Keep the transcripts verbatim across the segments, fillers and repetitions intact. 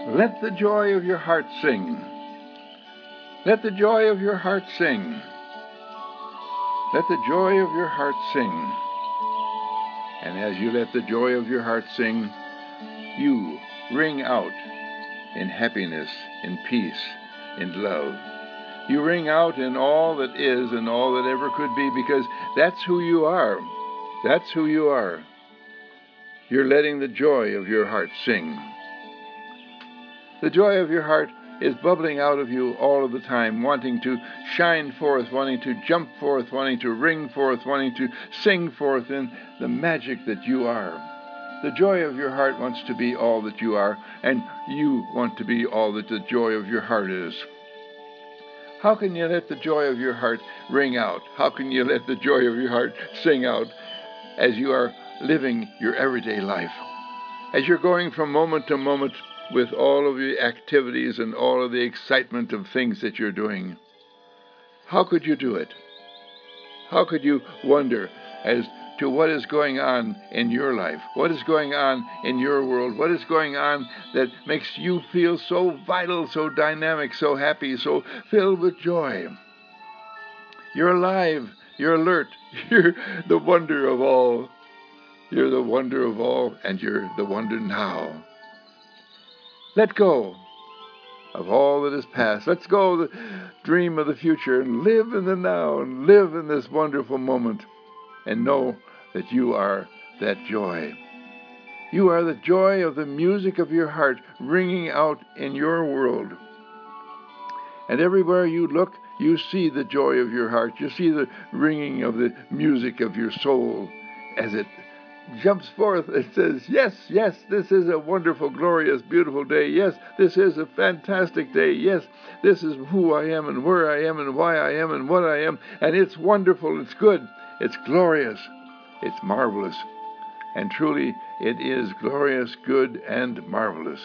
Let the joy of your heart sing. Let the joy of your heart sing. Let the joy of your heart sing. And as you let the joy of your heart sing, you ring out in happiness, in peace, in love. You ring out in all that is and all that ever could be, because that's who you are. That's who you are. You're letting the joy of your heart sing. The joy of your heart is bubbling out of you all of the time, wanting to shine forth, wanting to jump forth, wanting to ring forth, wanting to sing forth in the magic that you are. The joy of your heart wants to be all that you are, and you want to be all that the joy of your heart is. How can you let the joy of your heart ring out? How can you let the joy of your heart sing out as you are living your everyday life? As you're going from moment to moment with all of the activities and all of the excitement of things that you're doing. How could you do it? How could you wonder as to what is going on in your life? What is going on in your world? What is going on that makes you feel so vital, so dynamic, so happy, so filled with joy? You're alive. You're alert. You're the wonder of all. You're the wonder of all, and you're the wonder now. Let go of all that is past. Let's go the dream of the future and live in the now and live in this wonderful moment and know that you are that joy. You are the joy of the music of your heart ringing out in your world. And everywhere you look, you see the joy of your heart. You see the ringing of the music of your soul as it jumps forth. It says, yes, yes, this is a wonderful, glorious, beautiful day. Yes, this is a fantastic day. Yes, this is who I am and where I am and why I am and what I am. And it's wonderful, it's good, it's glorious, it's marvelous. And truly, it is glorious, good, and marvelous.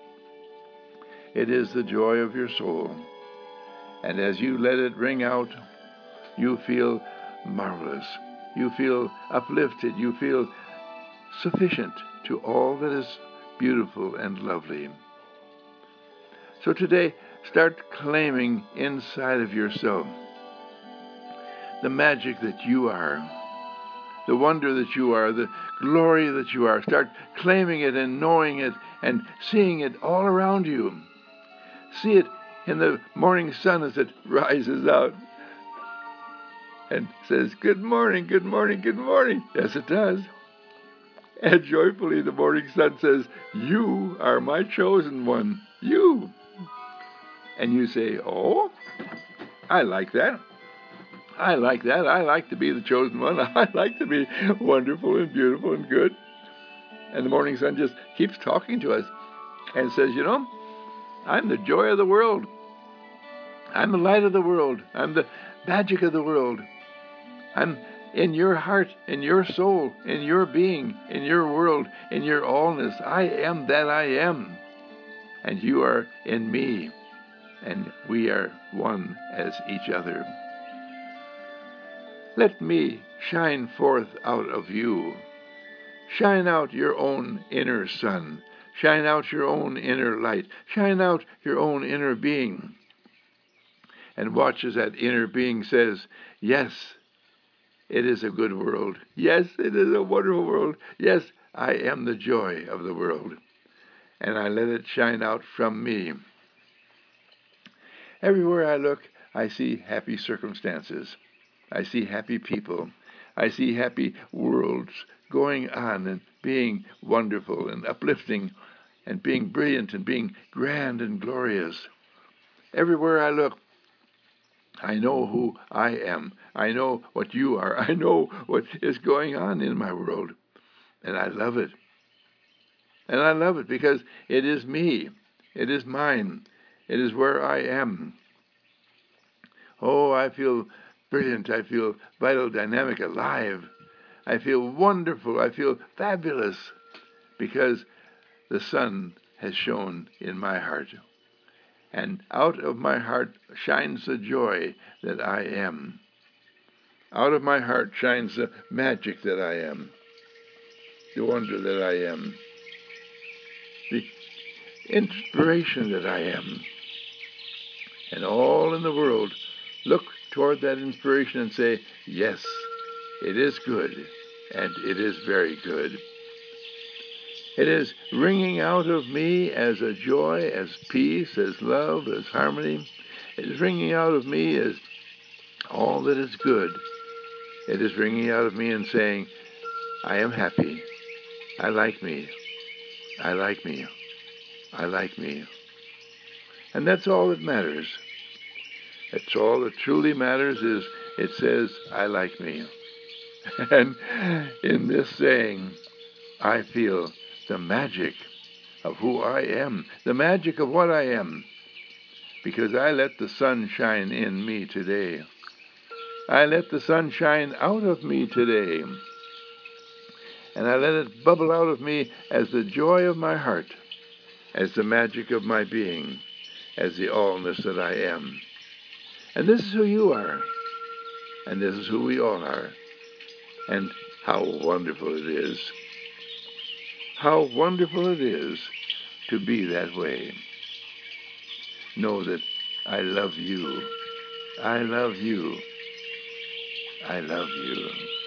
It is the joy of your soul. And as you let it ring out, you feel marvelous. You feel uplifted. You feel sufficient to all that is beautiful and lovely. So today, start claiming inside of yourself the magic that you are, the wonder that you are, the glory that you are. Start claiming it and knowing it and seeing it all around you. See it in the morning sun as it rises out and says, good morning, good morning, good morning. Yes, it does. And joyfully the morning sun says, you are my chosen one. You. And you say, oh, I like that. I like that. I like to be the chosen one. I like to be wonderful and beautiful and good. And the morning sun just keeps talking to us and says, you know, I'm the joy of the world. I'm the light of the world. I'm the magic of the world. I'm in your heart, in your soul, in your being, in your world, in your allness. I am that I am. And you are in me. And we are one as each other. Let me shine forth out of you. Shine out your own inner sun. Shine out your own inner light. Shine out your own inner being. And watch as that inner being says, yes, it is a good world. Yes, it is a wonderful world. Yes, I am the joy of the world. And I let it shine out from me. Everywhere I look, I see happy circumstances. I see happy people. I see happy worlds going on and being wonderful and uplifting and being brilliant and being grand and glorious. Everywhere I look, I know who I am. I know what you are. I know what is going on in my world. And I love it. And I love it because it is me. It is mine. It is where I am. Oh, I feel brilliant. I feel vital, dynamic, alive. I feel wonderful. I feel fabulous because the sun has shone in my heart. And out of my heart shines the joy that I am. Out of my heart shines the magic that I am, the wonder that I am. The, inspiration that I am. And all in the world look toward that inspiration and say, yes, it is good, and it is very good. It is ringing out of me as a joy, as peace, as love, as harmony. It is ringing out of me as all that is good. It is ringing out of me and saying, I am happy. I like me. I like me. I like me. And that's all that matters. That's all that truly matters is it says, I like me. And in this saying, I feel the magic of who I am, the magic of what I am, because I let the sun shine in me today. I let the sun shine out of me today, and I let it bubble out of me as the joy of my heart, as the magic of my being, as the allness that I am. And this is who you are, and this is who we all are, and how wonderful it is. How wonderful it is to be that way. Know that I love you. I love you. I love you.